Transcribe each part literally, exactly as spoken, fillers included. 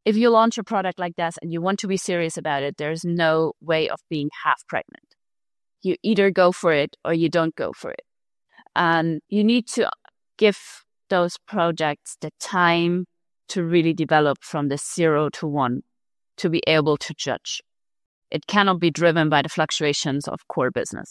if you launch a product like this and you want to be serious about it, there's no way of being half pregnant. You either go for it or you don't go for it. And you need to give those projects the time to really develop from the zero to one to be able to judge. It cannot be driven by the fluctuations of core business.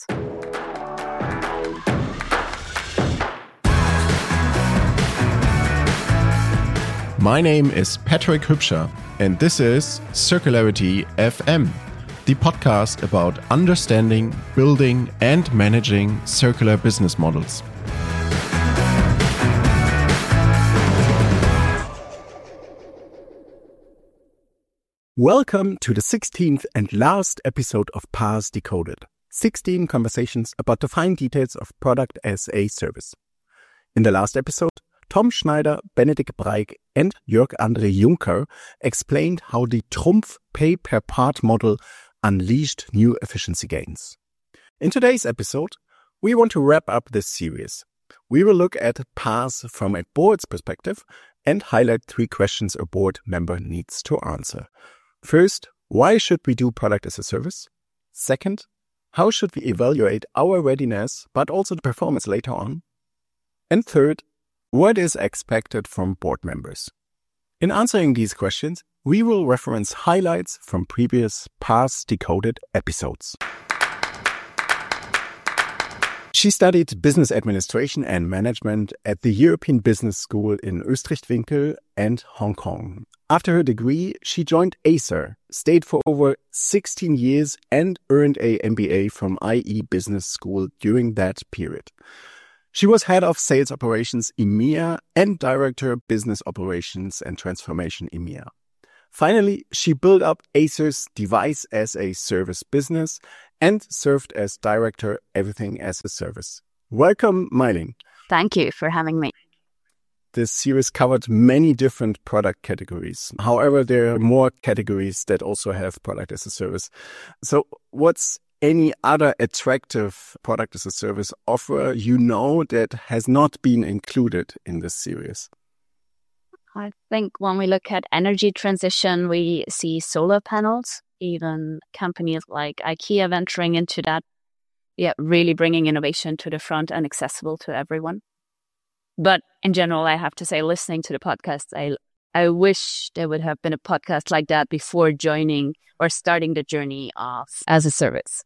My name is Patrick Hübscher, and this is Circularity F M, the podcast about understanding, building, and managing circular business models. Welcome to the sixteenth and last episode of Paths Decoded, sixteen conversations about the fine details of product as a service. In the last episode, Tom Schneider, Benedikt Breik, and Jörg André Juncker explained how the Trumpf pay-per-part model unleashed new efficiency gains. In today's episode, we want to wrap up this series. We will look at Paths from a board's perspective and highlight three questions a board member needs to answer. First, why should we do product as a service? Second, how should we evaluate our readiness, but also the performance later on? And third, what is expected from board members? In answering these questions, we will reference highlights from previous Paths Decoded episodes. She studied business administration and management at the European Business School in Österreich-Winkel and Hong Kong. After her degree, she joined Acer, stayed for over sixteen years, and earned a M B A from I E Business School during that period. She was head of sales operations E M E A and director business operations and transformation E M E A. Finally, she built up Acer's device as a service business and served as director everything as a service. Welcome, My-Ling. Thank you for having me. This series covered many different product categories. However, there are more categories that also have product as a service. So what's any other attractive product as a service offer you know that has not been included in this series? I think when we look at energy transition, we see solar panels, even companies like IKEA venturing into that, yeah, really bringing innovation to the front and accessible to everyone. But in general, I have to say, listening to the podcast, I I wish there would have been a podcast like that before joining or starting the journey of as a service.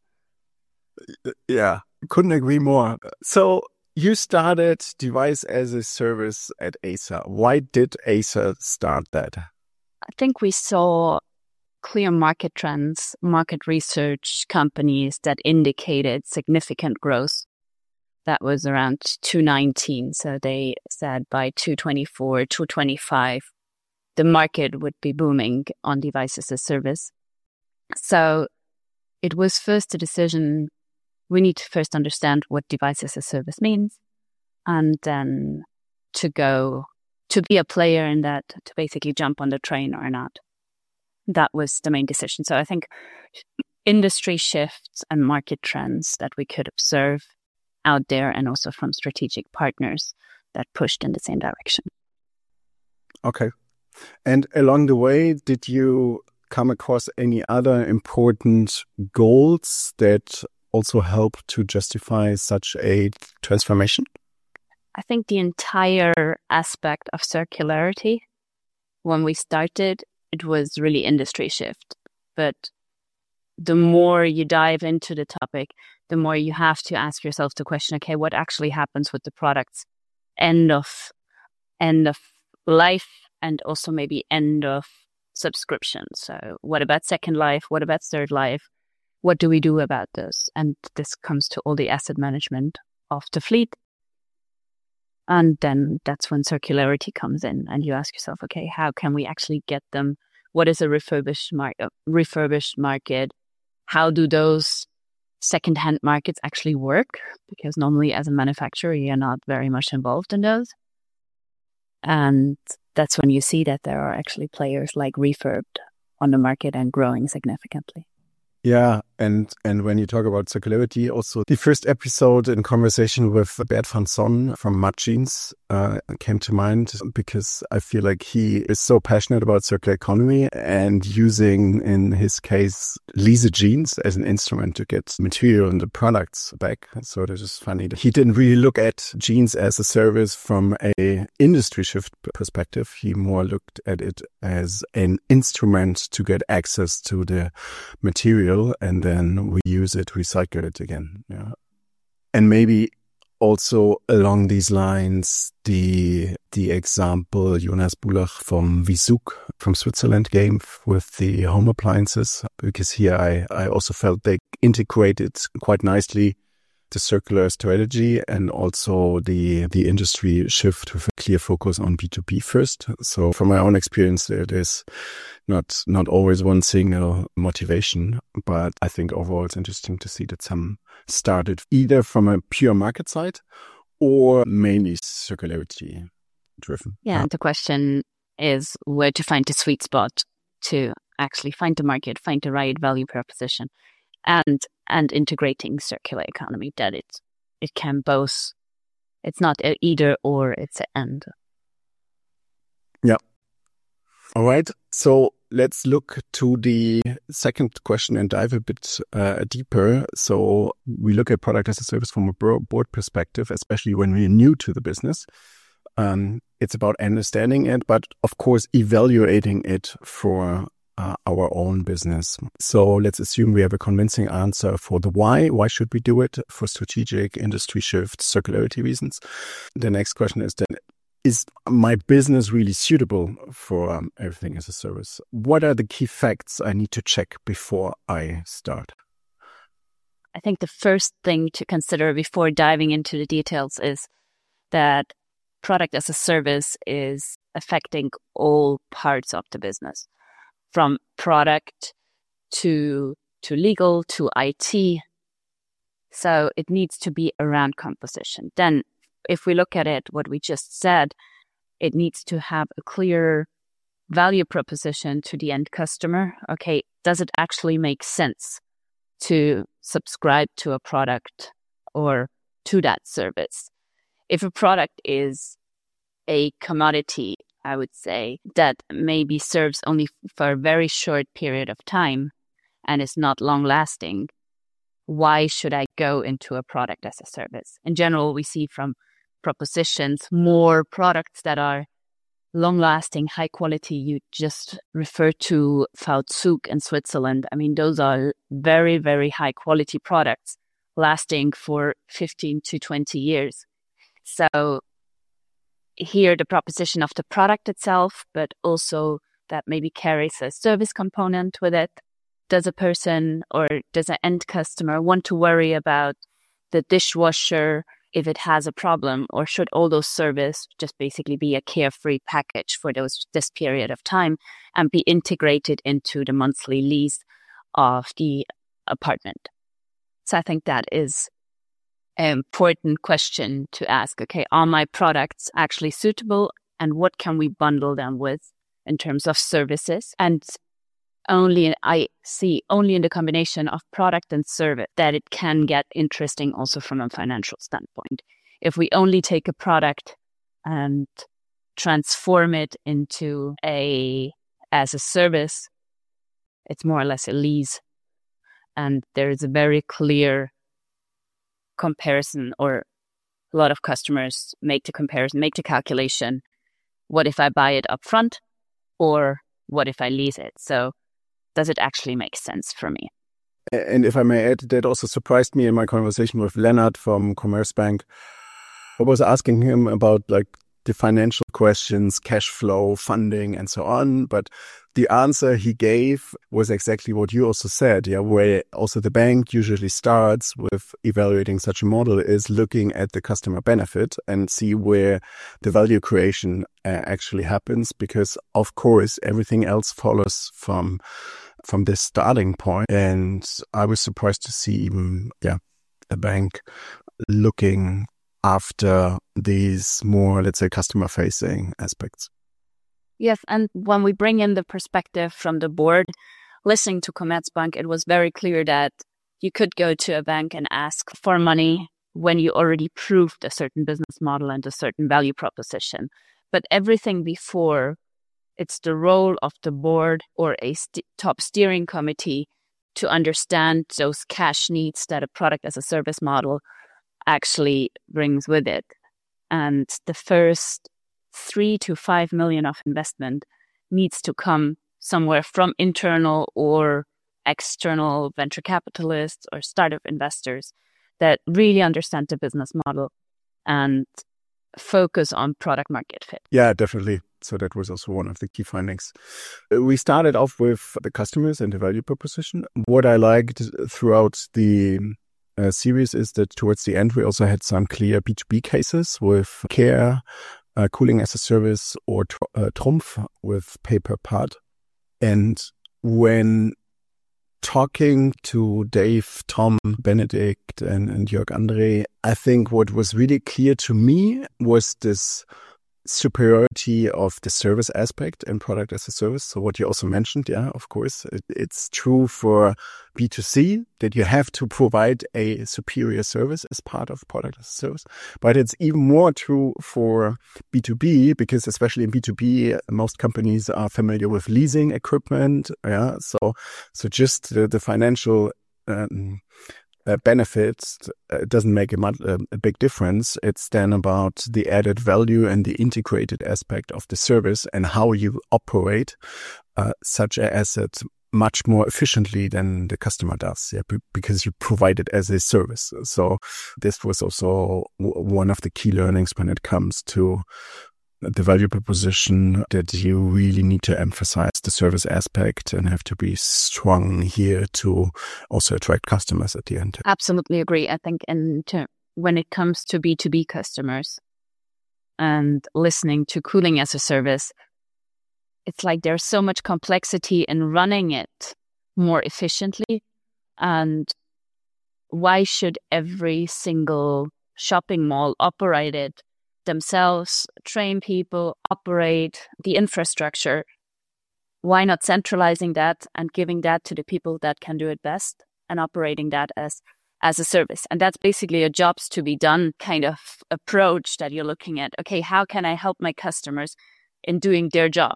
Yeah, couldn't agree more. So you started device as a service at Acer. Why did Acer start that? I think we saw clear market trends, market research companies that indicated significant growth. That was around two nineteen. So they said by two twenty-four, two twenty-five, the market would be booming on devices as a service. So it was first a decision. We need to first understand what devices as a service means, and then to go to be a player in that, to basically jump on the train or not. That was the main decision. So I think industry shifts and market trends that we could observe out there, and also from strategic partners that pushed in the same direction. Okay. And along the way, did you come across any other important goals that also help to justify such a transformation? I think the entire aspect of circularity, when we started, it was really industry shift. But the more you dive into the topic, the more you have to ask yourself the question, okay, what actually happens with the product's end of end of life, and also maybe end of subscription? So what about second life? What about third life? What do we do about this? And this comes to all the asset management of the fleet. And then that's when circularity comes in, and you ask yourself, okay, how can we actually get them? What is a refurbished, mar- refurbished market? How do those second-hand markets actually work? Because normally as a manufacturer, you're not very much involved in those. And that's when you see that there are actually players like Refurbed on the market and growing significantly. Yeah, And and when you talk about circularity, also the first episode in conversation with Bert van Son from Mud Jeans uh, came to mind, because I feel like he is so passionate about circular economy and using, in his case, lease jeans as an instrument to get material and the products back. So it is just funny that he didn't really look at jeans as a service from a industry shift perspective. He more looked at it as an instrument to get access to the material, and then we use it, recycle it again. Yeah. And maybe also along these lines, the the example Jonas Bulach from Vizuk from Switzerland gave with the home appliances, because here I, I also felt they integrated quite nicely the circular strategy and also the the industry shift with a clear focus on B two B first. So from my own experience, it is not not always one single motivation, but I think overall it's interesting to see that some started either from a pure market side or mainly circularity driven. Yeah, the question is where to find the sweet spot to actually find the market, find the right value proposition, and and integrating circular economy, that it it can both, it's not a either or, it's an and. Yeah. All right. So let's look to the second question and dive a bit uh, deeper. So we look at product as a service from a board perspective, especially when we're new to the business. Um, it's about understanding it, but of course, evaluating it for Uh, our own business. So let's assume we have a convincing answer for the why. Why should we do it? For strategic, industry shift, circularity reasons. The next question is then, is my business really suitable for um, everything as a service? What are the key facts I need to check before I start? I think the first thing to consider before diving into the details is that product as a service is affecting all parts of the business, from product to to legal to I T. So it needs to be around composition. Then if we look at it, what we just said, it needs to have a clear value proposition to the end customer. Okay, does it actually make sense to subscribe to a product or to that service? If a product is a commodity, I would say, that maybe serves only for a very short period of time and is not long lasting, why should I go into a product as a service? In general, we see from propositions more products that are long lasting, high quality. You just refer to Vizuk in Switzerland. I mean, those are very, very high quality products lasting for fifteen to twenty years. So here the proposition of the product itself, but also that maybe carries a service component with it. Does a person or does an end customer want to worry about the dishwasher if it has a problem, or should all those service just basically be a carefree package for those this period of time and be integrated into the monthly lease of the apartment? So I think that is an important question to ask. Okay, are my products actually suitable, and what can we bundle them with in terms of services? And only I see only in the combination of product and service that it can get interesting also from a financial standpoint. If we only take a product and transform it into a as a service, it's more or less a lease, and there is a very clear comparison, or a lot of customers make the comparison, make the calculation. What if I buy it up front, or what if I lease it? So does it actually make sense for me? And if I may add, that also surprised me in my conversation with Lennart from Commerzbank. I was asking him about like the financial questions, cash flow, funding, and so on. But the answer he gave was exactly what you also said. Yeah, where also the bank usually starts with evaluating such a model is looking at the customer benefit and see where the value creation uh, actually happens. Because of course, everything else follows from from this starting point. And I was surprised to see even, yeah, a bank looking after these more, let's say, customer-facing aspects. Yes, and when we bring in the perspective from the board, listening to Commerzbank, it was very clear that You could go to a bank and ask for money when you already proved a certain business model and a certain value proposition. But everything before, it's the role of the board or a st- top steering committee to understand those cash needs that a product as a service model actually brings with it. And the first three to five million of investment needs to come somewhere from internal or external venture capitalists or startup investors that really understand the business model and focus on product market fit. Yeah, definitely. So that was also one of the key findings. We started off with the customers and the value proposition. What I liked throughout the uh, series is that towards the end, we also had some clear B two B cases with Care, uh, Cooling as a Service, or uh, Trumpf with pay per part. And when talking to Dave, Tom, Benedikt, and, and Jörg André, I think what was really clear to me was this superiority of the service aspect and product as a service. So what you also mentioned, yeah, of course, it, it's true for B two C that you have to provide a superior service as part of product as a service. But it's even more true for B two B because especially in B two B, most companies are familiar with leasing equipment. Yeah, so so just the, the financial um, Uh, benefits uh, doesn't make a, much, uh, a big difference. It's then about the added value and the integrated aspect of the service and how you operate uh, such an asset much more efficiently than the customer does, yeah, b- because you provide it as a service. So this was also w- one of the key learnings when it comes to the value proposition, that you really need to emphasize the service aspect and have to be strong here to also attract customers at the end. Absolutely agree. I think in ter- when it comes to B two B customers and listening to Cooling as a Service, it's like there's so much complexity in running it more efficiently. And why should every single shopping mall operate it themselves, train people, operate the infrastructure? Why not centralizing that and giving that to the people that can do it best and operating that as as a service? And that's basically a jobs to be done kind of approach that you're looking at. Okay, how can I help my customers in doing their job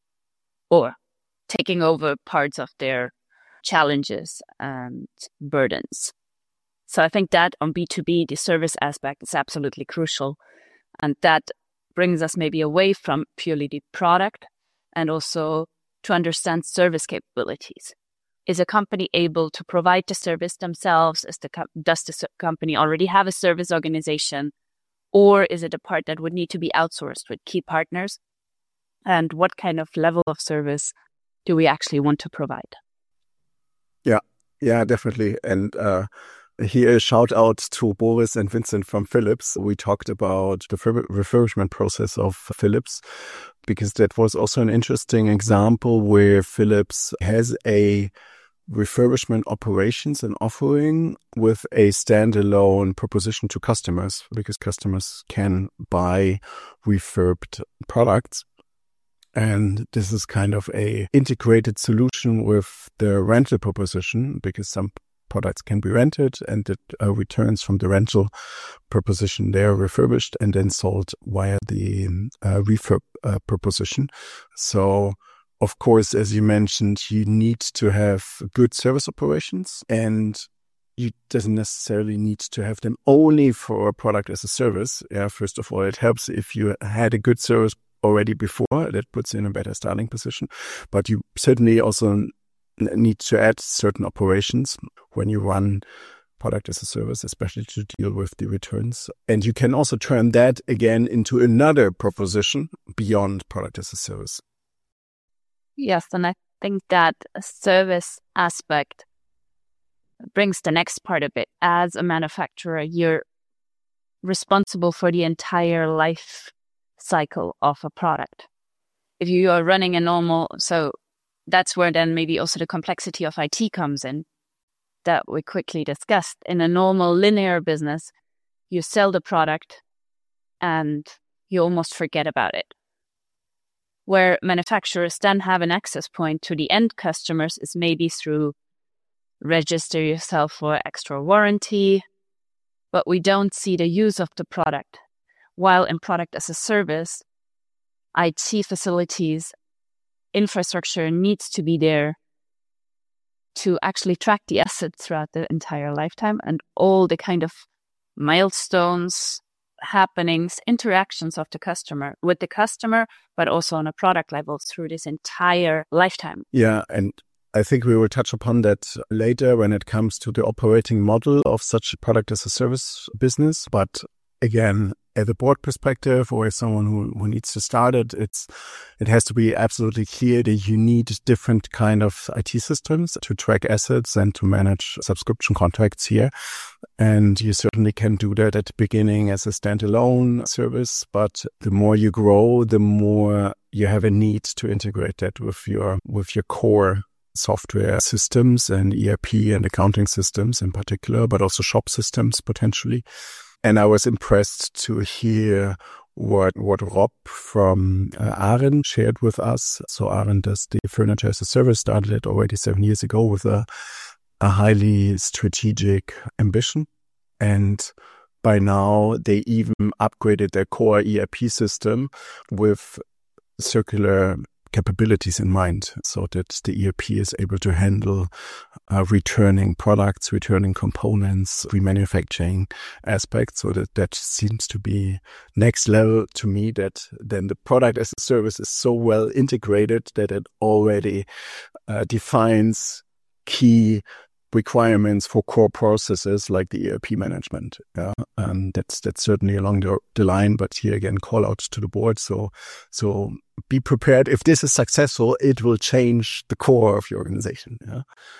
or taking over parts of their challenges and burdens? So I think that on B two B, the service aspect is absolutely crucial. And that brings us maybe away from purely the product and also to understand service capabilities. Is a company able to provide the service themselves? Is the co- does the company already have a service organization? Or is it a part that would need to be outsourced with key partners? And what kind of level of service do we actually want to provide? Yeah, yeah, definitely. And uh here, a shout out to Boris and Vincent from Philips. We talked about the refurbishment process of Philips because that was also an interesting example where Philips has a refurbishment operations and offering with a standalone proposition to customers because customers can buy refurbed products. And this is kind of a integrated solution with the rental proposition because some products can be rented and it uh, returns from the rental proposition. They are refurbished and then sold via the uh, refurb uh, proposition. So, of course, as you mentioned, you need to have good service operations and you doesn't necessarily need to have them only for a product as a service. Yeah, first of all, it helps if you had a good service already before. That puts you in a better starting position. But you certainly also need to add certain operations when you run product as a service, especially to deal with the returns. And you can also turn that again into another proposition beyond product as a service. Yes, and I think that service aspect brings the next part of it. As a manufacturer, you're responsible for the entire life cycle of a product. If you are running a normal, so that's where then maybe also the complexity of I T comes in that we quickly discussed. In a normal linear business, you sell the product and you almost forget about it. Where manufacturers then have an access point to the end customers is maybe through register yourself for extra warranty, but we don't see the use of the product. While in product as a service, I T facilities, infrastructure needs to be there to actually track the assets throughout the entire lifetime and all the kind of milestones, happenings, interactions of the customer with the customer, but also on a product level through this entire lifetime. Yeah, and I think we will touch upon that later when it comes to the operating model of such a product as a service business. But again, at a board perspective or as someone who, who needs to start it, it's it has to be absolutely clear that you need different kind of I T systems to track assets and to manage subscription contracts here. And you certainly can do that at the beginning as a standalone service. But the more you grow, the more you have a need to integrate that with your with your core software systems and E R P and accounting systems in particular, but also shop systems potentially. And I was impressed to hear what what Rob from uh, Aren shared with us. So Aren does the furniture as a service, started it already seven years ago with a, a highly strategic ambition. And by now, they even upgraded their core E R P system with circular capabilities in mind, so that the E R P is able to handle uh, returning products, returning components, remanufacturing aspects. So that that seems to be next level to me, that then the product as a service is so well integrated that it already uh, defines key requirements for core processes like the E R P management. Yeah, and that's that's certainly along the, the line. But here again, call out to the board. So so be prepared. If this is successful, it will change the core of your organization. Yeah.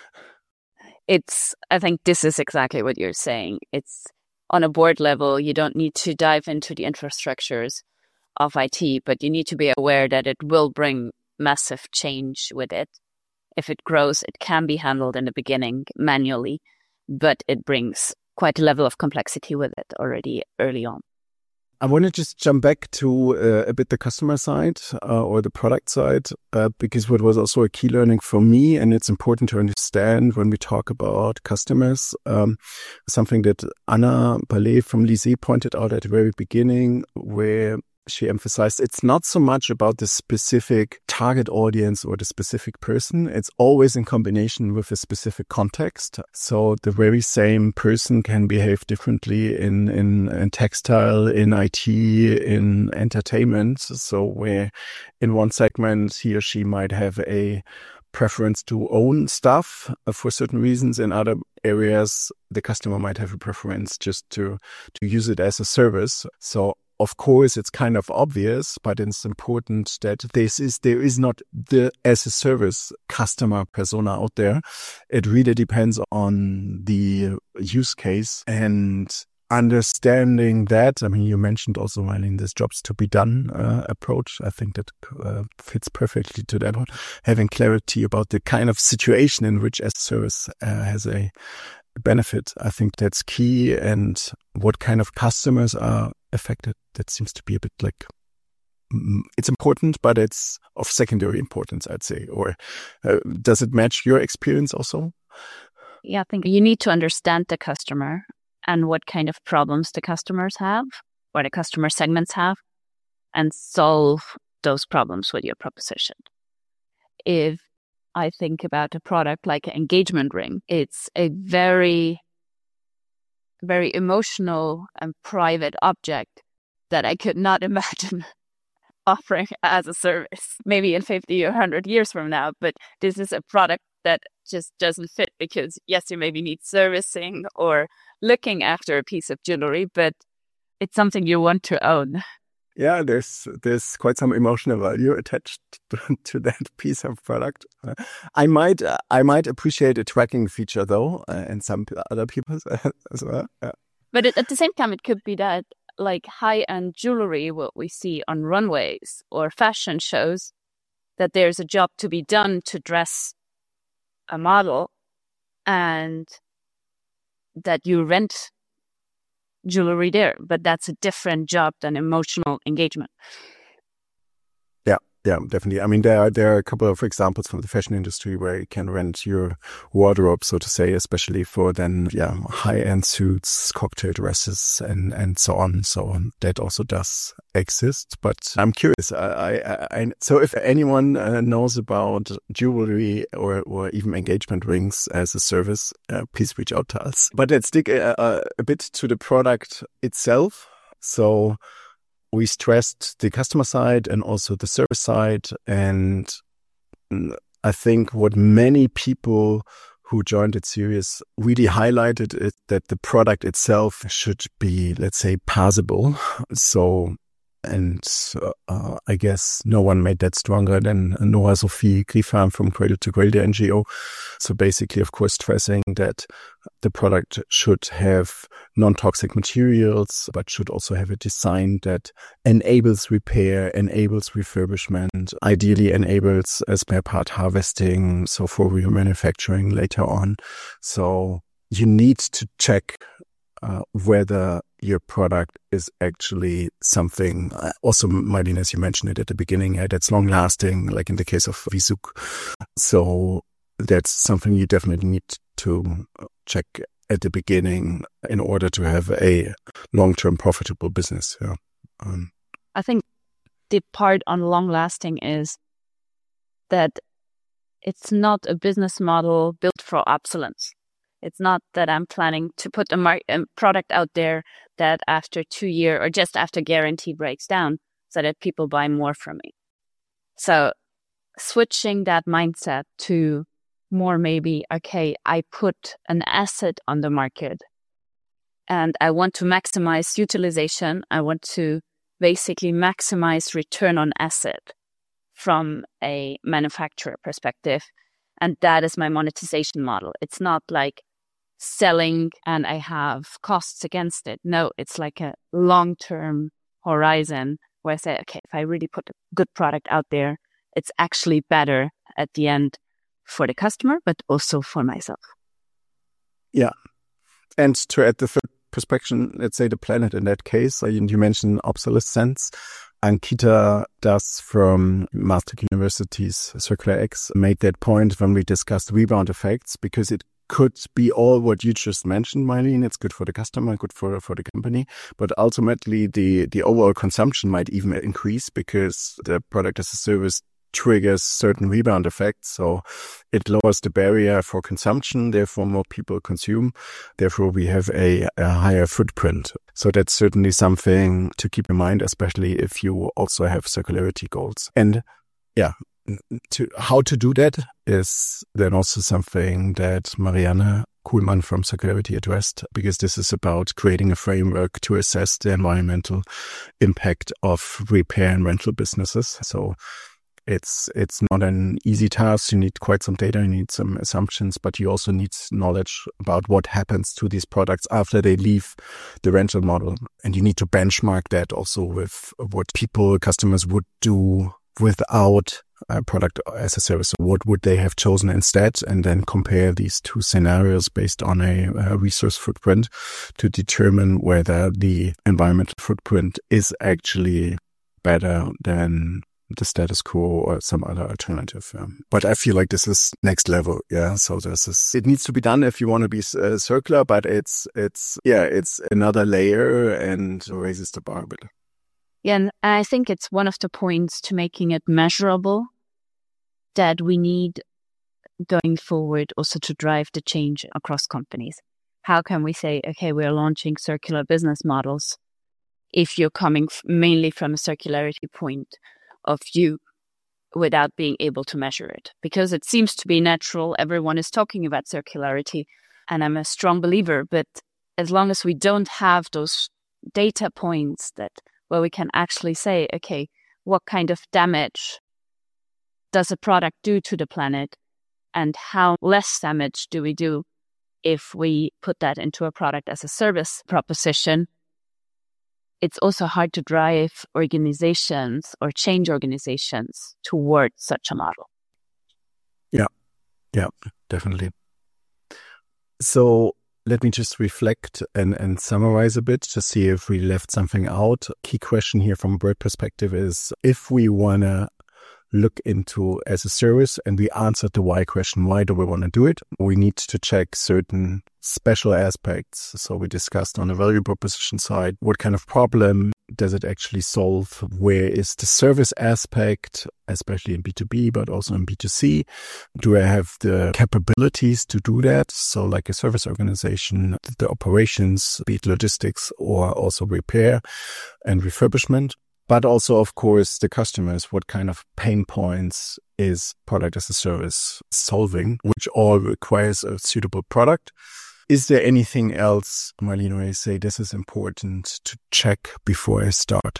It's. I think this is exactly what you're saying. It's on a board level. You don't need to dive into the infrastructures of I T, but you need to be aware that it will bring massive change with it. If it grows, it can be handled in the beginning manually, but it brings quite a level of complexity with it already early on. I want to just jump back to uh, a bit the customer side uh, or the product side, uh, because what was also a key learning for me, and it's important to understand when we talk about customers, um, something that Anna Ballet from Lisée pointed out at the very beginning, where she emphasized it's not so much about the specific target audience or the specific person. It's always in combination with a specific context. So the very same person can behave differently in, in, in textile, in I T, in entertainment. So where in one segment he or she might have a preference to own stuff for certain reasons. In other areas, the customer might have a preference just to, to use it as a service. So of course, it's kind of obvious, but it's important that this is there is not the as a service customer persona out there. It really depends on the use case and understanding that. I mean, you mentioned also, Marlene, this jobs to be done uh, approach. I think that uh, fits perfectly to that one. Having clarity about the kind of situation in which as a service uh, has a benefit. I think that's key. And what kind of customers are affected, that seems to be a bit like, it's important, but it's of secondary importance, I'd say. Or uh, does it match your experience also? Yeah, I think you need to understand the customer and what kind of problems the customers have, or the customer segments have, and solve those problems with your proposition. If I think about a product like an engagement ring, it's a very, very emotional and private object that I could not imagine offering as a service, maybe in fifty or one hundred years from now. But this is a product that just doesn't fit because, yes, you maybe need servicing or looking after a piece of jewelry, but it's something you want to own. Yeah, there's there's quite some emotional value attached to that piece of product. I might uh, I might appreciate a tracking feature though, uh, and some other people as well. Yeah. But it, at the same time, it could be that like high-end jewelry, what we see on runways or fashion shows, that there's a job to be done to dress a model, and that you rent jewelry there, but that's a different job than emotional engagement. Yeah, Yeah, definitely. I mean, there are, there are a couple of examples from the fashion industry where you can rent your wardrobe, so to say, especially for then, yeah, high-end suits, cocktail dresses, and, and so on. So that also does exist. But I'm curious. I, I, I so if anyone uh, knows about jewelry or, or even engagement rings as a service, uh, please reach out to us. But let's dig a, a bit to the product itself. So we stressed the customer side and also the service side. And I think what many people who joined at Sirius really highlighted is that the product itself should be, let's say, passable. So, and uh, I guess no one made that stronger than Nora Sophie Griffin from Cradle to Cradle N G O. So basically, of course, stressing that the product should have non-toxic materials, but should also have a design that enables repair, enables refurbishment, ideally enables a spare part harvesting, so for remanufacturing later on. So you need to check uh, whether your product is actually something, uh, also, Marlene, as you mentioned it at the beginning, uh, that's long-lasting, like in the case of Vizuk. So that's something you definitely need to check at the beginning in order to have a long-term profitable business. Yeah. Um, I think the part on long-lasting is that it's not a business model built for obsolescence. It's not that I'm planning to put a, mar- a product out there that after two years or just after guarantee breaks down so that people buy more from me. So switching that mindset to more maybe, okay, I put an asset on the market and I want to maximize utilization. I want to basically maximize return on asset from a manufacturer perspective. And that is my monetization model. It's not like selling and I have costs against it. No, it's like a long-term horizon where I say, okay, if I really put a good product out there, it's actually better at the end for the customer, but also for myself. Yeah. And to add the third perspective, let's say the planet in that case, uh, you mentioned obsolescence. Ankita Das from Maastricht University's Circular X made that point when we discussed rebound effects, because it could be all what you just mentioned, Marlene. It's good for the customer, good for, for the company, but ultimately the, the overall consumption might even increase because the product as a service triggers certain rebound effects. So it lowers the barrier for consumption. Therefore, more people consume. Therefore, we have a, a higher footprint. So that's certainly something to keep in mind, especially if you also have circularity goals. And yeah, to how to do that is then also something that Marianne Kuhlmann from Circularity addressed, because this is about creating a framework to assess the environmental impact of repair and rental businesses. So It's it's not an easy task. You need quite some data, you need some assumptions, but you also need knowledge about what happens to these products after they leave the rental model. And you need to benchmark that also with what people, customers would do without a product as a service. So what would they have chosen instead? And then compare these two scenarios based on a, a resource footprint to determine whether the environmental footprint is actually better than the status quo or some other alternative. Um, but I feel like this is next level. Yeah. So this is, it needs to be done if you want to be uh, circular, but it's, it's, yeah, it's another layer and raises the bar a bit. Yeah. And I think it's one of the points to making it measurable that we need going forward also to drive the change across companies. How can we say, okay, we're launching circular business models if you're coming f- mainly from a circularity point of view without being able to measure it? Because it seems to be natural. Everyone is talking about circularity and I'm a strong believer, but as long as we don't have those data points that where we can actually say, okay, what kind of damage does a product do to the planet and how less damage do we do if we put that into a product as a service proposition, it's also hard to drive organizations or change organizations towards such a model. Yeah, yeah, definitely. So let me just reflect and, and summarize a bit to see if we left something out. Key question here from a bird perspective is if we want to look into as a service, and we answered the why question. Why do we want to do it? We need to check certain special aspects. So we discussed on the value proposition side, what kind of problem does it actually solve? Where is the service aspect, especially in B two B, but also in B two C? Do I have the capabilities to do that? So like a service organization, the operations, be it logistics or also repair and refurbishment. But also, of course, the customers, what kind of pain points is product as a service solving, which all requires a suitable product. Is there anything else, Marlene, where you say this is important to check before I start?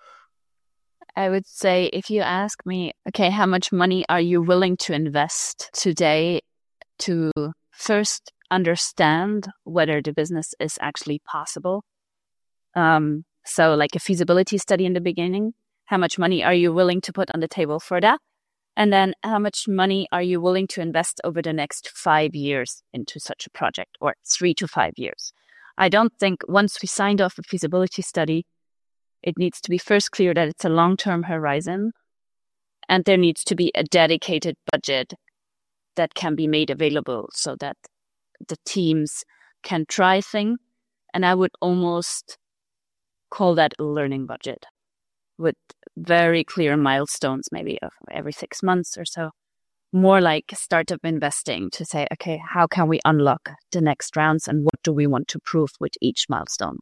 I would say if you ask me, okay, how much money are you willing to invest today to first understand whether the business is actually possible? Um, So like a feasibility study in the beginning, how much money are you willing to put on the table for that? And then how much money are you willing to invest over the next five years into such a project, or three to five years? I don't think once we signed off a feasibility study, it needs to be first clear that it's a long-term horizon, and there needs to be a dedicated budget that can be made available so that the teams can try things. And I would almost call that a learning budget with very clear milestones, maybe of every six months or so. More like startup investing to say, okay, how can we unlock the next rounds and what do we want to prove with each milestone?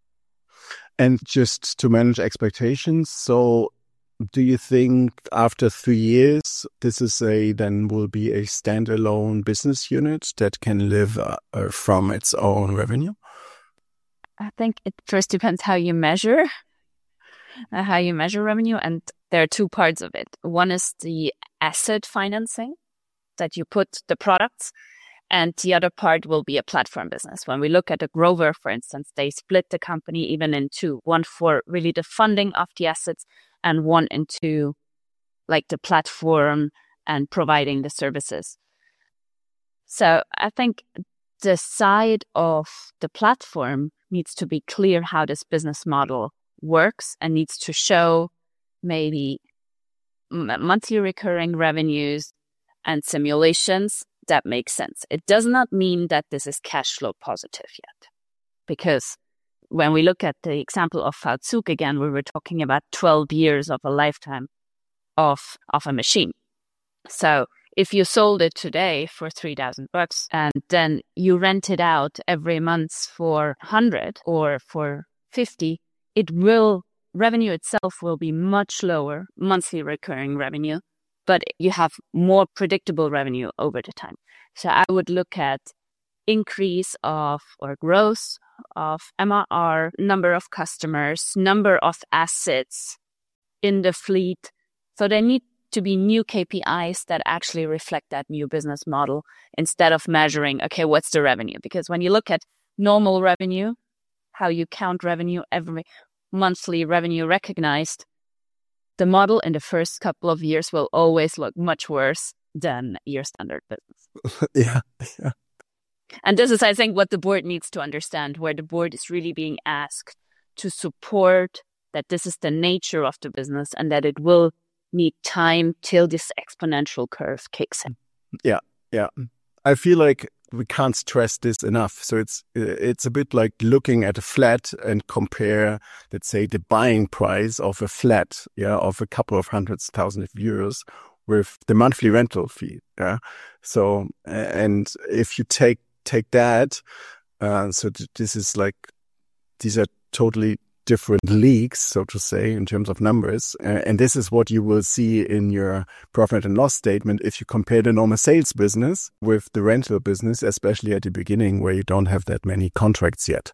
And just to manage expectations, so do you think after three years, this is a then will be a standalone business unit that can live uh, from its own revenue? I think it first depends how you measure, uh, how you measure revenue. And there are two parts of it. One is the asset financing that you put the products, and the other part will be a platform business. When we look at a Grover, for instance, they split the company even in two, one for really the funding of the assets and one into like the platform and providing the services. So I think the side of the platform needs to be clear how this business model works and needs to show maybe monthly recurring revenues and simulations that make sense. It does not mean that this is cash flow positive yet, because when we look at the example of VZ again, we were talking about twelve years of a lifetime of of a machine. So if you sold it today for three thousand bucks and then you rent it out every month for one hundred or for fifty, it will, revenue itself will be much lower, monthly recurring revenue, but you have more predictable revenue over the time. So I would look at increase of or growth of M R R, number of customers, number of assets in the fleet. So they need to be new K P Is that actually reflect that new business model instead of measuring, okay, what's the revenue? Because when you look at normal revenue, how you count revenue, every monthly revenue recognized, the model in the first couple of years will always look much worse than your standard business. yeah, yeah. And this is, I think, what the board needs to understand, where the board is really being asked to support that this is the nature of the business and that it will need time till this exponential curve kicks in. Yeah, yeah. I feel like we can't stress this enough. So it's it's a bit like looking at a flat and compare, let's say, the buying price of a flat, yeah, of a couple of hundreds thousand of euros with the monthly rental fee. Yeah. So and if you take take that, uh, so th- this is like these are totally different leagues, so to say, in terms of numbers. Uh, and this is what you will see in your profit and loss statement if you compare the normal sales business with the rental business, especially at the beginning where you don't have that many contracts yet.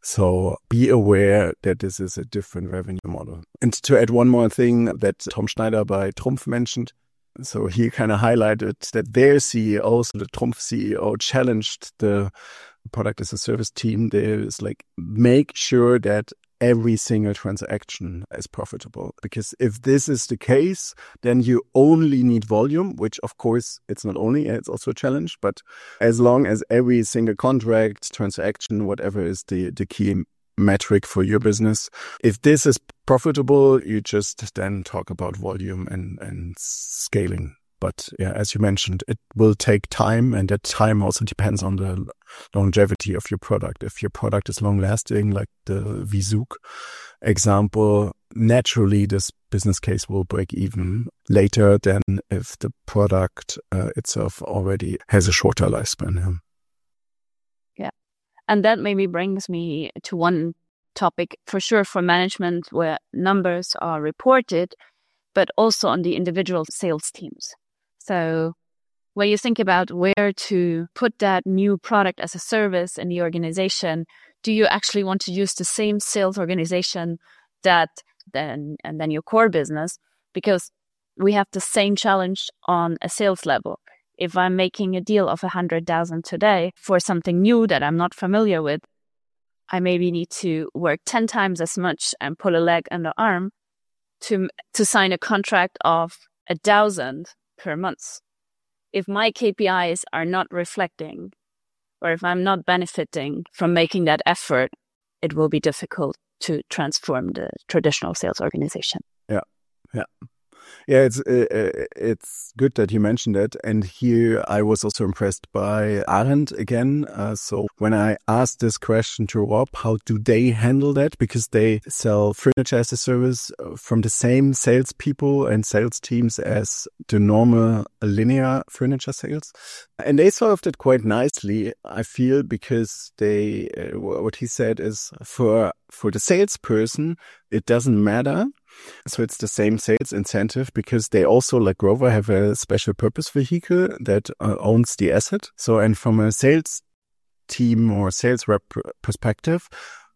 So be aware that this is a different revenue model. And to add one more thing that Tom Schneider by Trumpf mentioned, so he kind of highlighted that their C E O, so the Trumpf C E O, challenged the product as a service team. There is like, make sure that every single transaction is profitable. Because if this is the case, then you only need volume, which of course it's not only, it's also a challenge, but as long as every single contract, transaction, whatever is the, the key metric for your business. If this is profitable, you just then talk about volume and, and scaling. But yeah, as you mentioned, it will take time, and that time also depends on the longevity of your product. If your product is long lasting, like the Vzook example, naturally this business case will break even later than if the product uh, itself already has a shorter lifespan. Yeah. yeah. And that maybe brings me to one topic for sure for management where numbers are reported, but also on the individual sales teams. So when you think about where to put that new product as a service in the organization, do you actually want to use the same sales organization that then and then your core business? Because we have the same challenge on a sales level. If I'm making a deal of a hundred thousand today for something new that I'm not familiar with, I maybe need to work ten times as much and pull a leg and an arm to to sign a contract of a thousand per month. If my K P Is are not reflecting, or if I'm not benefiting from making that effort, it will be difficult to transform the traditional sales organization. Yeah, yeah. Yeah, it's uh, it's good that you mentioned it. And here I was also impressed by Arendt again. Uh, so when I asked this question to Rob, how do they handle that? Because they sell furniture as a service from the same salespeople and sales teams as the normal linear furniture sales. And they solved it quite nicely, I feel, because they uh, what he said is for for the salesperson, it doesn't matter. So it's the same sales incentive because they also, like Grover, have a special purpose vehicle that uh, owns the asset. So, and from a sales team or sales rep perspective,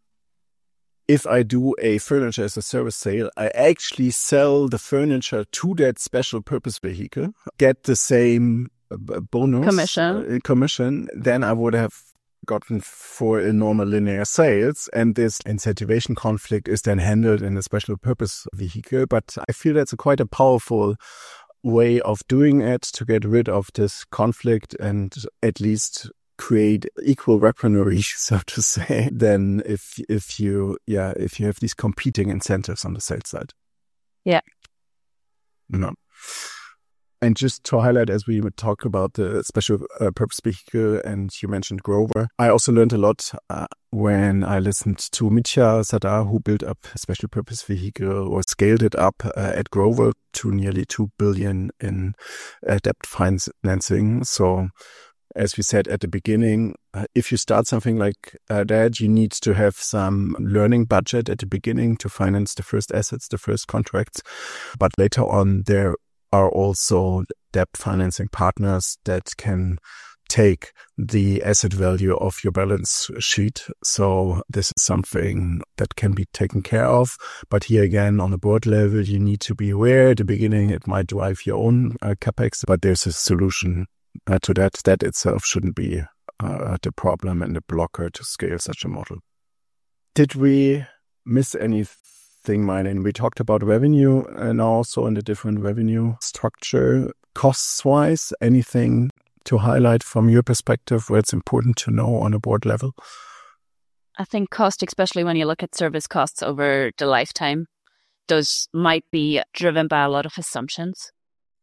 if I do a furniture as a service sale, I actually sell the furniture to that special purpose vehicle, get the same bonus commission, uh, commission, then I would have gotten for a normal linear sales, and this incentivation conflict is then handled in a special purpose vehicle. But I feel that's a quite a powerful way of doing it to get rid of this conflict and at least create equal weaponry, so to say, than if if you yeah if you have these competing incentives on the sales side. Yeah. No. And just to highlight, as we would talk about the special uh, purpose vehicle, and you mentioned Grover, I also learned a lot uh, when I listened to Mitya Sadar, who built up a special purpose vehicle or scaled it up uh, at Grover to nearly two billion in uh, debt financing. So, as we said at the beginning, uh, if you start something like uh, that, you need to have some learning budget at the beginning to finance the first assets, the first contracts. But later on, there are also debt financing partners that can take the asset value of your balance sheet. So this is something that can be taken care of. But here again, on the board level, you need to be aware at the beginning, it might drive your own uh, capex, but there's a solution uh, to that. That itself shouldn't be uh, the problem and the blocker to scale such a model. Did we miss anything? Thing, Mylene? We talked about revenue and also in the different revenue structure. Costs wise, anything to highlight from your perspective where it's important to know on a board level? I think cost, especially when you look at service costs over the lifetime, those might be driven by a lot of assumptions.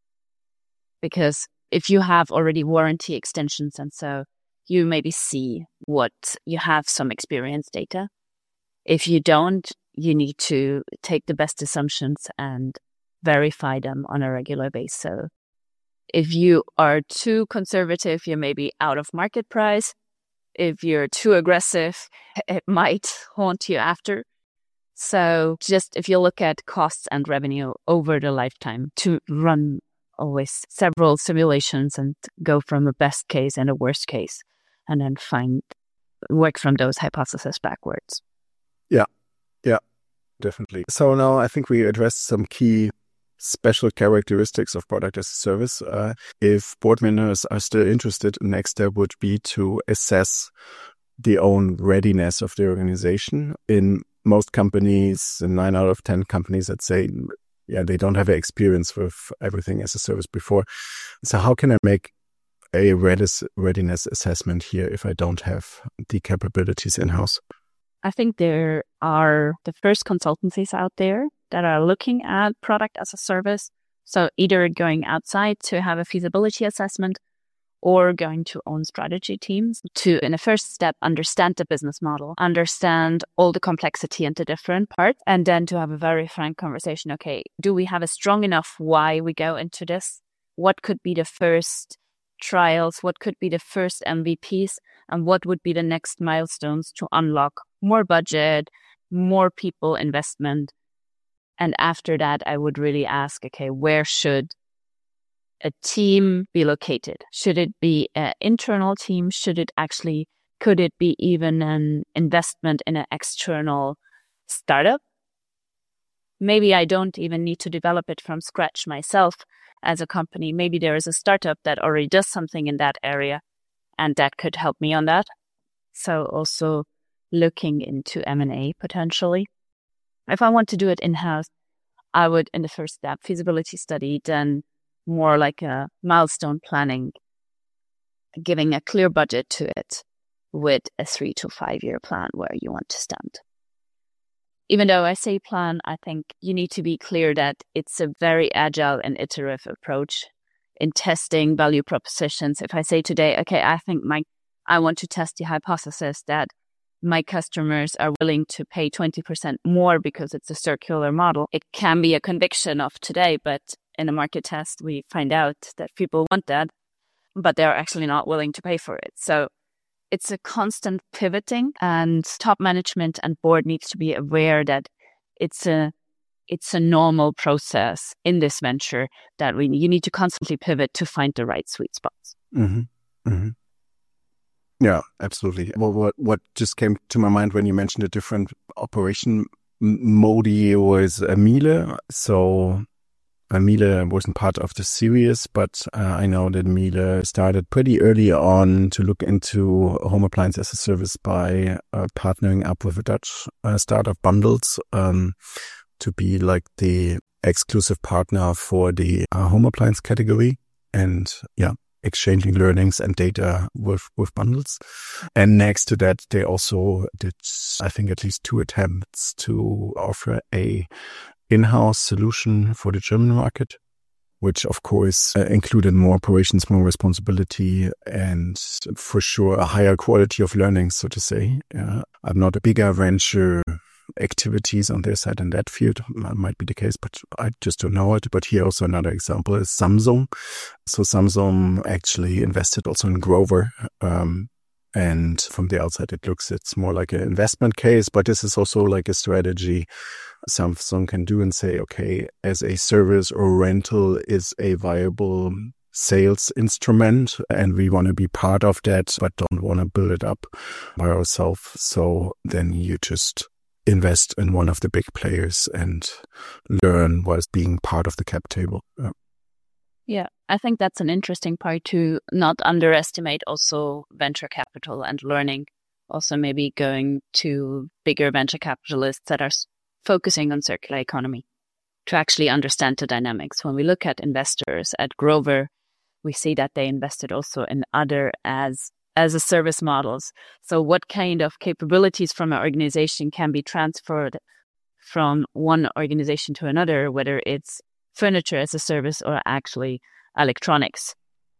Because if you have already warranty extensions and so you maybe see what you have some experience data. If you don't, you need to take the best assumptions and verify them on a regular basis. So if you are too conservative, you're maybe out of market price. If you're too aggressive, it might haunt you after. So just if you look at costs and revenue over the lifetime, to run always several simulations and go from a best case and a worst case, and then find work from those hypotheses backwards. Yeah. Yeah, definitely. So now I think we addressed some key special characteristics of product as a service. Uh, if board members are still interested, the next step would be to assess the own readiness of the organization. In most companies, in nine out of ten companies, I'd say, yeah, they don't have experience with everything as a service before. So how can I make a readiness assessment here if I don't have the capabilities in-house? I think there are the first consultancies out there that are looking at product as a service. So either going outside to have a feasibility assessment or going to own strategy teams to, in a first step, understand the business model, understand all the complexity and the different parts, and then to have a very frank conversation. Okay, do we have a strong enough why we go into this? What could be the first trials? What could be the first M V Ps? And what would be the next milestones to unlock more budget, more people investment? And after that, I would really ask, okay, where should a team be located? Should it be an internal team? Should it actually, could it be even an investment in an external startup? Maybe I don't even need to develop it from scratch myself as a company. Maybe there is a startup that already does something in that area and that could help me on that. So also looking into M and A potentially. If I want to do it in-house, I would, in the first step, feasibility study, then more like a milestone planning, giving a clear budget to it with a three to five year plan where you want to stand. Even though I say plan, I think you need to be clear that it's a very agile and iterative approach in testing value propositions. If I say today, okay, I think my, I want to test the hypothesis that my customers are willing to pay twenty percent more because it's a circular model. It can be a conviction of today, but in a market test, we find out that people want that, but they're actually not willing to pay for it. So it's a constant pivoting, and top management and board needs to be aware that it's a it's a normal process in this venture that we you need to constantly pivot to find the right sweet spots. Mm-hmm. Mm-hmm. Yeah, absolutely. Well, what what just came to my mind when you mentioned the different operation modi was Miele. So uh, Miele wasn't part of the series, but uh, I know that Miele started pretty early on to look into home appliance as a service by uh, partnering up with a Dutch uh, startup, Bundles, um, to be like the exclusive partner for the uh, home appliance category. And yeah, exchanging learnings and data with, with Bundles. And next to that, they also did, I think, at least two attempts to offer a in-house solution for the German market, which of course uh, included more operations, more responsibility, and for sure a higher quality of learning, so to say. Uh, I'm not a bigger venture activities on their side in that field. Might be the case, but I just don't know it. But here also another example is Samsung. So Samsung actually invested also in Grover. Um, and from the outside, it looks, it's more like an investment case, but this is also like a strategy Samsung can do and say, okay, as a service or rental is a viable sales instrument, and we want to be part of that, but don't want to build it up by ourselves. So then you just invest in one of the big players and learn whilst being part of the cap table. Yeah. yeah, I think that's an interesting part to not underestimate also venture capital and learning. Also maybe going to bigger venture capitalists that are focusing on circular economy to actually understand the dynamics. When we look at investors at Grover, we see that they invested also in other as as a service models. So what kind of capabilities from an organization can be transferred from one organization to another, whether it's furniture as a service or actually electronics,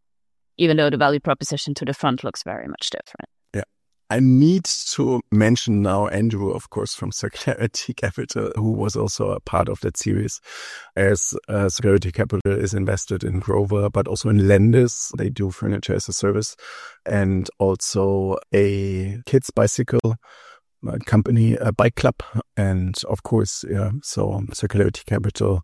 even though the value proposition to the front looks very much different. Yeah. I need to mention now Andrew, of course, from Circularity Capital, who was also a part of that series, as uh, Circularity Capital is invested in Grover, but also in Lendis. They do furniture as a service, and also a kids bicycle uh, company, a bike club. And of course, yeah, so Circularity Capital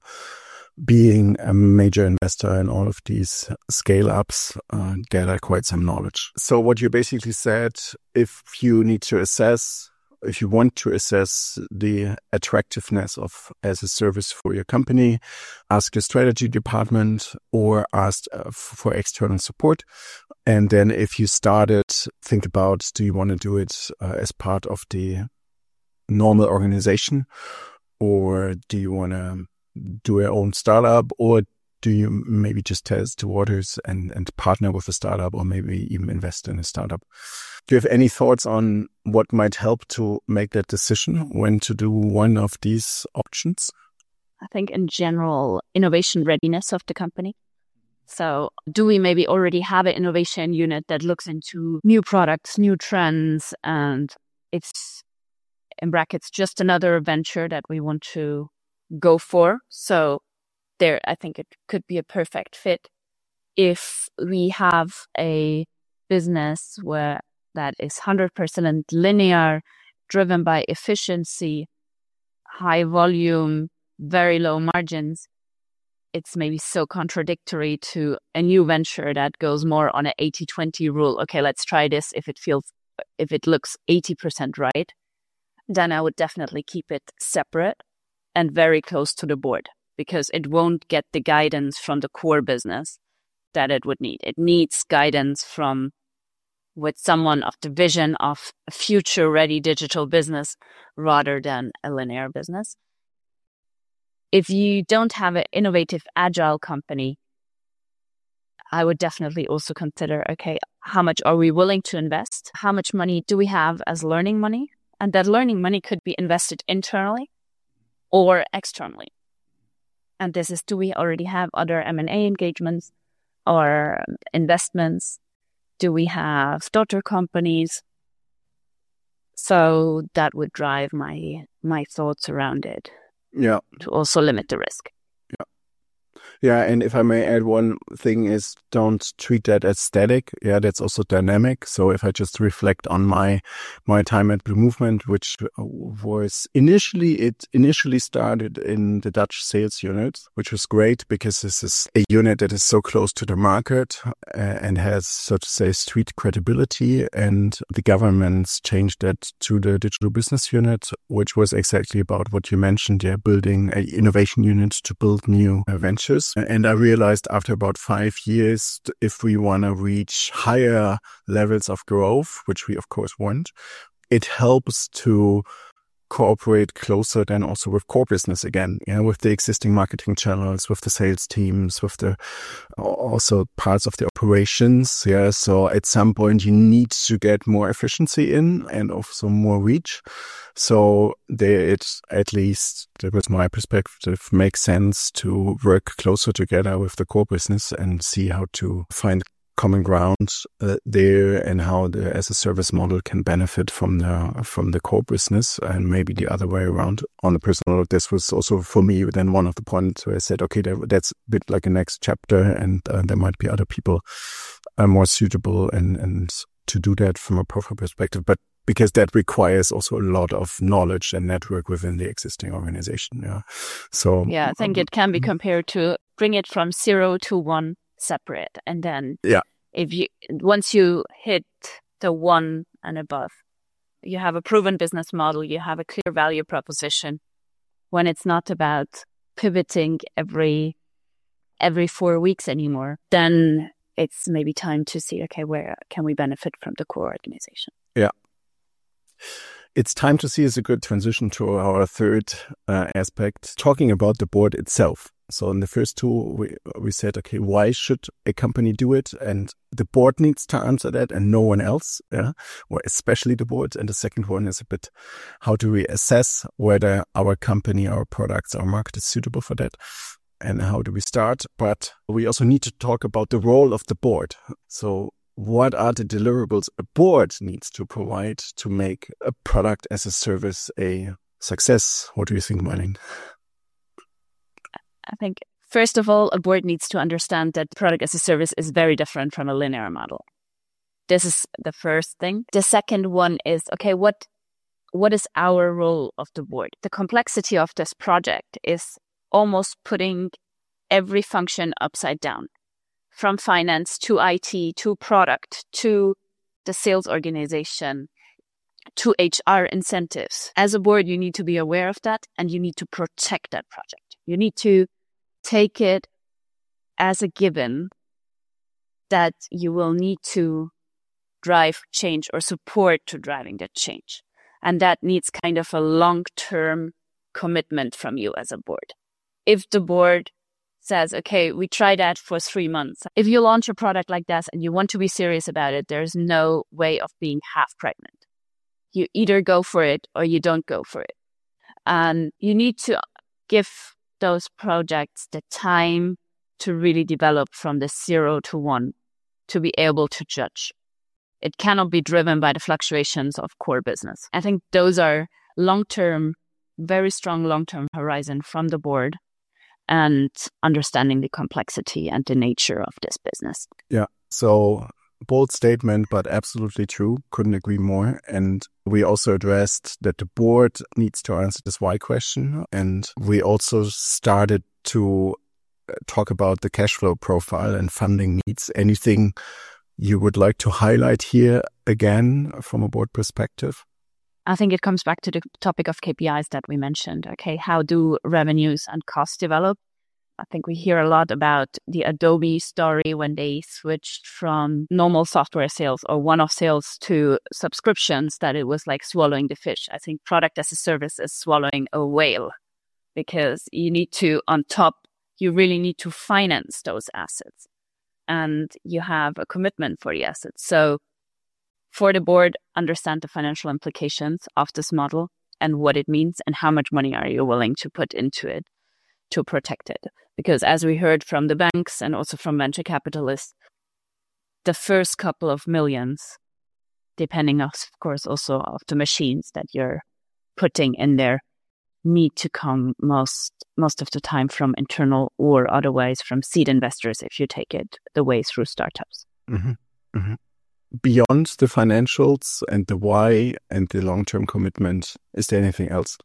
being a major investor in all of these scale-ups, uh, gather quite some knowledge. So what you basically said, if you need to assess, if you want to assess the attractiveness of as a service for your company, ask the strategy department or ask uh, for external support. And then if you started, think about, do you want to do it uh, as part of the normal organization, or do you want to do your own startup, or do you maybe just test the waters and, and partner with a startup, or maybe even invest in a startup? Do you have any thoughts on what might help to make that decision when to do one of these options? I think in general, innovation readiness of the company. So do we maybe already have an innovation unit that looks into new products, new trends, and it's, in brackets, just another venture that we want to go for? So there, I think it could be a perfect fit. If we have a business where that is one hundred percent linear, driven by efficiency, high volume, very low margins, it's maybe so contradictory to a new venture that goes more on an eighty twenty rule. Okay, let's try this. If it feels, if it looks eighty percent right, then I would definitely keep it separate and very close to the board, because it won't get the guidance from the core business that it would need. It needs guidance from with someone of the vision of a future-ready digital business rather than a linear business. If you don't have an innovative, agile company, I would definitely also consider, okay, how much are we willing to invest? How much money do we have as learning money? And that learning money could be invested internally or externally. And this is, do we already have other M and A engagements or investments? Do we have daughter companies? So that would drive my my thoughts around it. Yeah. To also limit the risk. Yeah. Yeah. And if I may add one thing is, don't treat that as static. Yeah. That's also dynamic. So if I just reflect on my, my time at Blue Movement, which was initially, it initially started in the Dutch sales unit, which was great because this is a unit that is so close to the market uh, and has, so to say, street credibility. And the governments changed that to the digital business unit, which was exactly about what you mentioned. Yeah. Building an innovation unit to build new uh, ventures. And I realized after about five years, if we want to reach higher levels of growth, which we of course want, it helps to cooperate closer then also with core business again, you know, with the existing marketing channels, with the sales teams, with the also parts of the operations. Yeah. So at some point you need to get more efficiency in and also more reach. So there it's, at least that was my perspective, makes sense to work closer together with the core business and see how to find common ground uh, there, and how the as a service model can benefit from the from the core business, and maybe the other way around. On a personal note, this was also for me then one of the points where I said, okay, that, that's a bit like a next chapter, and uh, there might be other people uh, more suitable and and to do that from a profit perspective, but because that requires also a lot of knowledge and network within the existing organization. Yeah. So yeah, I think um, it can be compared to bring it from zero to one separate, and then yeah, if you once you hit the one and above, you have a proven business model, you have a clear value proposition. When it's not about pivoting every every four weeks anymore, then it's maybe time to see, okay, where can we benefit from the core organization? Yeah. It's time to see is a good transition to our third uh, aspect, talking about the board itself. So in the first two, we we said, okay, why should a company do it? And the board needs to answer that and no one else, yeah, or especially the board. And the second one is a bit, how do we assess whether our company, our products, our market is suitable for that? And how do we start? But we also need to talk about the role of the board. So what are the deliverables a board needs to provide to make a product as a service a success? What do you think, Marlene? I think, first of all, a board needs to understand that product as a service is very different from a linear model. This is the first thing. The second one is, okay, what what is our role of the board? The complexity of this project is almost putting every function upside down, from finance to I T to product to the sales organization to H R incentives. As a board, you need to be aware of that, and you need to protect that project. You need to take it as a given that you will need to drive change or support to driving that change. And that needs kind of a long-term commitment from you as a board. If the board says, okay, we try that for three months. If you launch a product like that and you want to be serious about it, there's no way of being half pregnant. You either go for it or you don't go for it. And you need to give those projects the time to really develop from the zero to one to be able to judge. It cannot be driven by the fluctuations of core business. I think those are long-term, very strong long-term horizon from the board and understanding the complexity and the nature of this business. Yeah. So bold statement, but absolutely true. Couldn't agree more. And we also addressed that the board needs to answer this why question. And we also started to talk about the cash flow profile and funding needs. Anything you would like to highlight here again from a board perspective? I think it comes back to the topic of K P Is that we mentioned. Okay, how do revenues and costs develop? I think we hear a lot about the Adobe story when they switched from normal software sales or one-off sales to subscriptions, that it was like swallowing the fish. I think product as a service is swallowing a whale, because you need to, on top, you really need to finance those assets and you have a commitment for the assets. So for the board, understand the financial implications of this model and what it means and how much money are you willing to put into it to protect it. Because as we heard from the banks and also from venture capitalists, the first couple of millions, depending of course also of the machines that you're putting in there, need to come most most of the time from internal or otherwise from seed investors if you take it the way through startups. Mm-hmm. Mm-hmm. Beyond the financials and the why and the long-term commitment, is there anything else?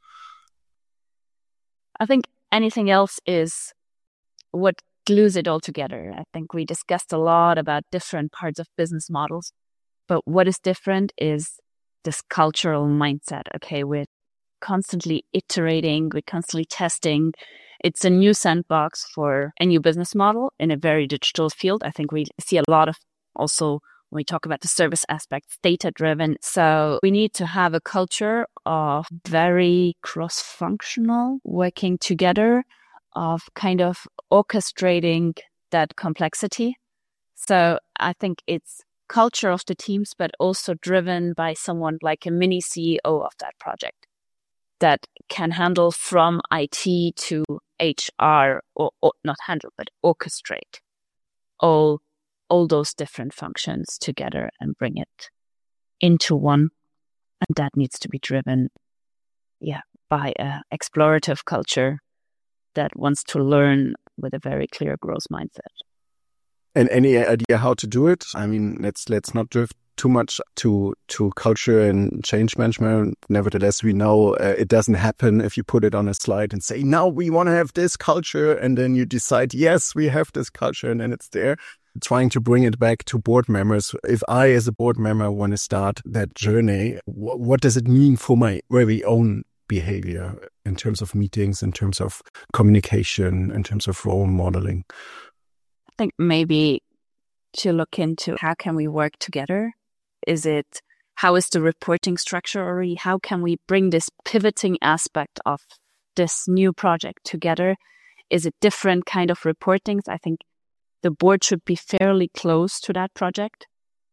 I think anything else is what glues it all together. I think we discussed a lot about different parts of business models, but what is different is this cultural mindset. Okay, we're constantly iterating, we're constantly testing. It's a new sandbox for a new business model in a very digital field. I think we see a lot of also when we talk about the service aspects, data-driven. So we need to have a culture of very cross-functional working together, of kind of orchestrating that complexity. So I think it's culture of the teams, but also driven by someone like a mini C E O of that project that can handle from I T to H R, or, or not handle, but orchestrate all all those different functions together and bring it into one. And that needs to be driven, yeah, by an explorative culture that wants to learn with a very clear growth mindset. And any idea how to do it? I mean, let's let's not drift too much to to culture and change management. Nevertheless, we know uh, it doesn't happen if you put it on a slide and say, now we want to have this culture, and then you decide, yes, we have this culture, and then it's there. Trying to bring it back to board members. If I, as a board member, want to start that journey, wh- what does it mean for my very own behavior in terms of meetings, in terms of communication, in terms of role modeling? I think maybe to look into how can we work together? Is it, how is the reporting structure already? How can we bring this pivoting aspect of this new project together? Is it different kind of reportings? I think the board should be fairly close to that project.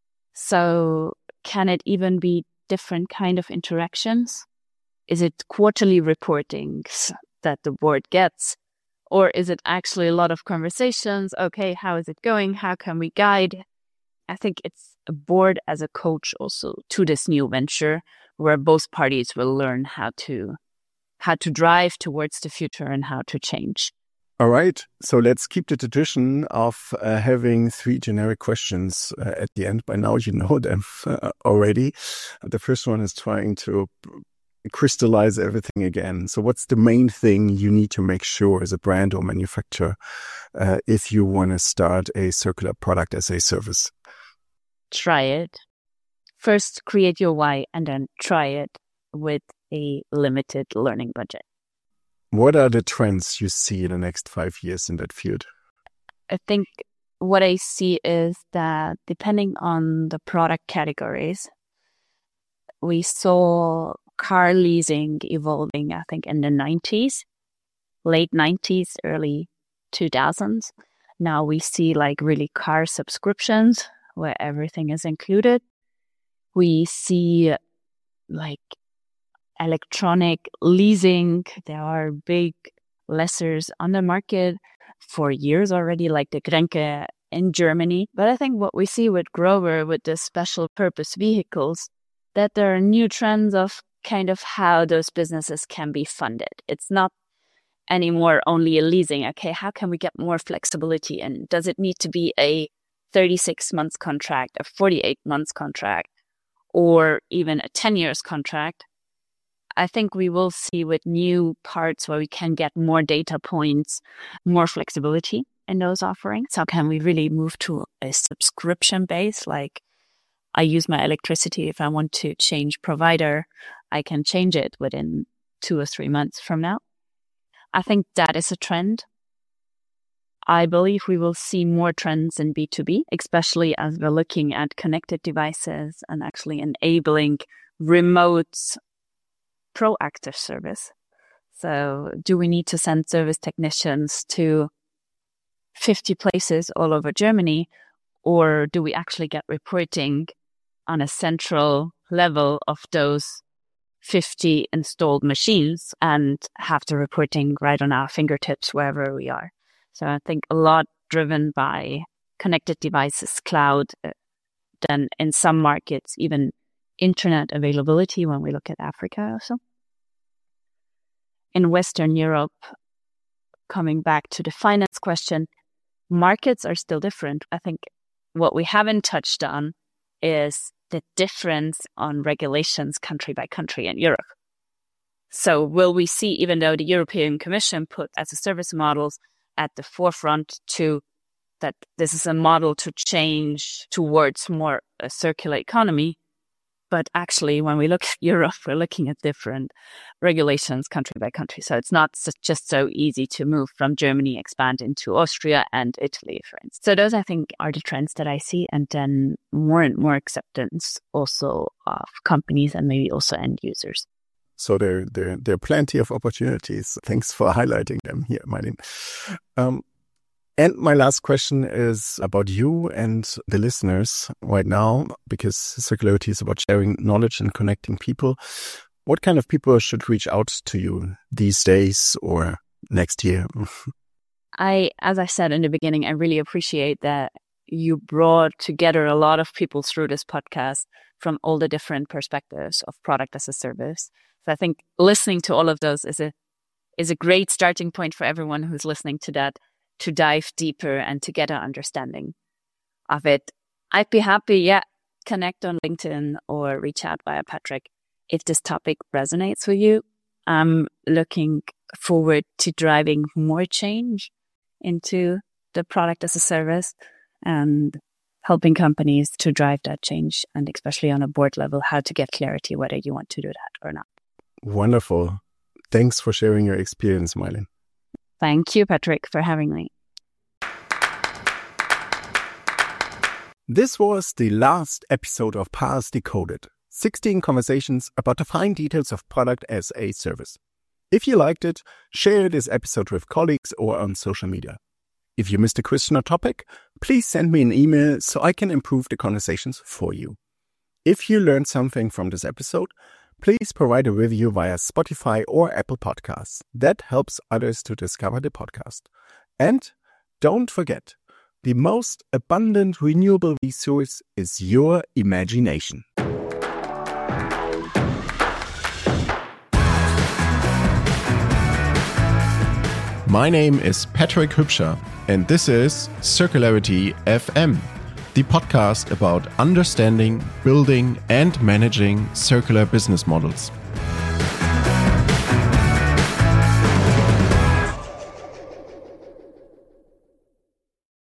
So can it even be different kind of interactions? Is it quarterly reportings that the board gets? Or is it actually a lot of conversations? Okay, how is it going? How can we guide? I think it's a board as a coach also to this new venture where both parties will learn how to how to drive towards the future and how to change. All right. So let's keep the tradition of uh, having three generic questions uh, at the end. By now, you know them uh, already. The first one is trying to crystallize everything again. So what's the main thing you need to make sure as a brand or manufacturer uh, if you want to start a circular product as a service? Try it. First, create your why and then try it with a limited learning budget. What are the trends you see in the next five years in that field? I think what I see is that depending on the product categories, we saw car leasing evolving, I think, in the nineties, late nineties, early two thousands. Now we see like really car subscriptions where everything is included. We see like electronic leasing. There are big lessors on the market for years already, like the Grenke in Germany. But I think what we see with Grover, with the special purpose vehicles, that there are new trends of kind of how those businesses can be funded. It's not anymore only a leasing. Okay, how can we get more flexibility? And does it need to be a thirty-six months contract, a forty-eight months contract, or even a ten years contract? I think we will see with new parts where we can get more data points, more flexibility in those offerings. How can we really move to a subscription base? Like I use my electricity. If I want to change provider, I can change it within two or three months from now. I think that is a trend. I believe we will see more trends in B two B, especially as we're looking at connected devices and actually enabling remote proactive service. So do we need to send service technicians to fifty places all over Germany, or do we actually get reporting on a central level of those fifty installed machines and have the reporting right on our fingertips wherever we are? So I think a lot driven by connected devices, cloud, uh, then in some markets, even internet availability when we look at Africa also. In Western Europe, coming back to the finance question, markets are still different. I think what we haven't touched on is the difference on regulations country by country in Europe. So will we see, even though the European Commission put as a service models at the forefront to that this is a model to change towards more a circular economy, but actually when we look at Europe, we're looking at different regulations country by country. So it's not just so easy to move from Germany, expand into Austria and Italy, for instance. So those, I think, are the trends that I see. And then more and more acceptance also of companies and maybe also end users. So there, there, there are plenty of opportunities. Thanks for highlighting them here, Marlene. Um, and my last question is about you and the listeners right now, because circularity is about sharing knowledge and connecting people. What kind of people should reach out to you these days or next year? I, as I said in the beginning, I really appreciate that you brought together a lot of people through this podcast from all the different perspectives of product as a service. So I think listening to all of those is a is a great starting point for everyone who's listening to that, to dive deeper and to get an understanding of it. I'd be happy, yeah, connect on LinkedIn or reach out via Patrick if this topic resonates with you. I'm looking forward to driving more change into the product as a service and helping companies to drive that change, and especially on a board level, how to get clarity whether you want to do that or not. Wonderful. Thanks for sharing your experience, Marlene. Thank you, Patrick, for having me. This was the last episode of Paths Decoded, sixteen conversations about the fine details of product as a service. If you liked it, share this episode with colleagues or on social media. If you missed a question or topic, please send me an email so I can improve the conversations for you. If you learned something from this episode, please provide a review via Spotify or Apple Podcasts. That helps others to discover the podcast. And don't forget, the most abundant renewable resource is your imagination. My name is Patrick Hübscher, and this is Circularity F M, the podcast about understanding, building, and managing circular business models.